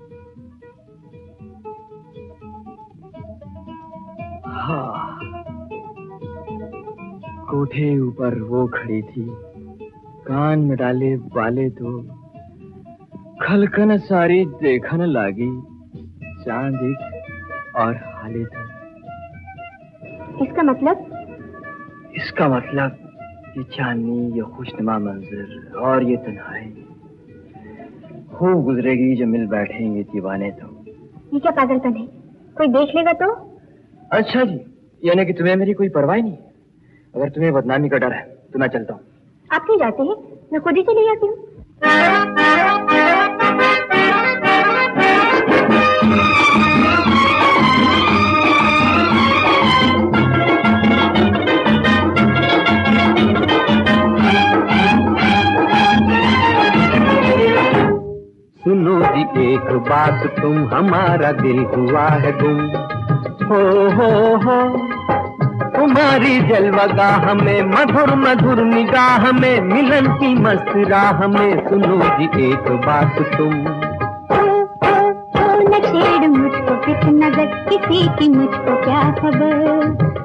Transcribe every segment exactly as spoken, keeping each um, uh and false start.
हाँ, कोठे ऊपर वो खड़ी थी, कान में डाले वाले तो खलकन सारी देखन लागी, चांद एक और हाले तो। इसका मतलब? इसका मतलब ये चांदनी, ये खुशनुमा मंजर और ये तन्हाई खूब गुजरेगी जब मिल बैठेंगे दीवाने तो। ये क्या पागलपन है? कोई देख लेगा तो? अच्छा जी, यानी कि तुम्हें मेरी कोई परवाह नहीं? अगर तुम्हें बदनामी का डर है तो मैं चलता हूँ। आप क्यों जाते हैं? मैं खुद ही चली जाती हूँ। सुनो जी एक बात, तुम हमारा दिल हुआ है गुम। हो हो हो तुम्हारी जलवगाह में, मधुर मधुर निगाह में, मिलन की मस्त राह में। सुनो जी एक बात तुम। न छेड़ मुझको किस नजर, किसी की मुझको क्या खबर।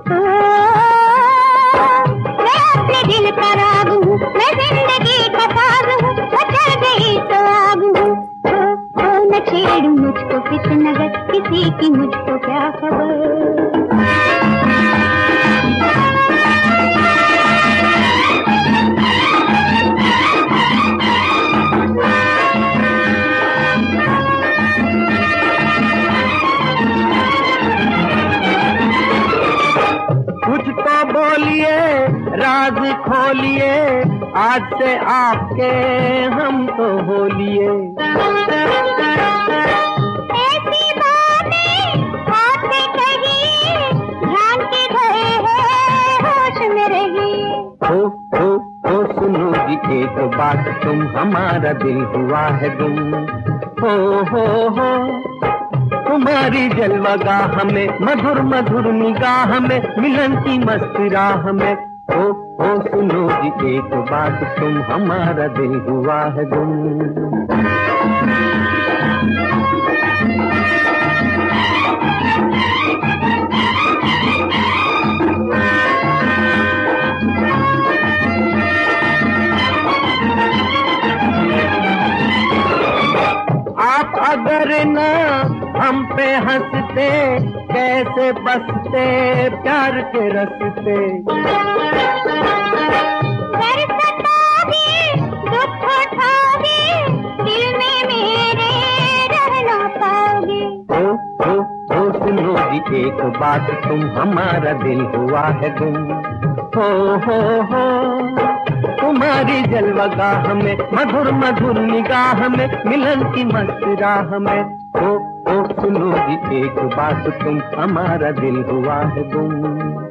मैं अपने दिल का राग हूँ, मैं जिंदगी का साज हूँ, मैं चल गई तो आग हूँ। न छेड़ मुझको किस नजर, किसी की मुझको क्या खबर। कुछ तो बोलिए, राज खोलिए, आज से आपके हम तो हो लिए। ऐसी बातें आपसे कहिए, ध्यान के गए हैं, होश में रहिए। हो हो हो सुनो जी एक बात, तुम हमारा दिल हुआ है गुम। हो हो हो तुम्हारी जलवगाह में, मधुर मधुर निगाह में, मिलन की मस्त राह में। ओ ओ सुनो जी एक बात, तुम हमारा दिल हुआ है गुम। आप अगर ना हम पे हंसते, कैसे बसते प्यार के रस्ते। डर सतावे, दुख उठावे, दिल में मेरे रह ना पाओगे। ओ ओ ओ सुनो जी एक बात, तुम हमारा दिल हुआ है गुम। हो हो हो तुम्हारी जलवगाह में, मधुर मधुर निगाह में, मिलन की मस्त राह में। ओ ओ सुनो जी एक बात, तुम हमारा दिल हुआ है गुम।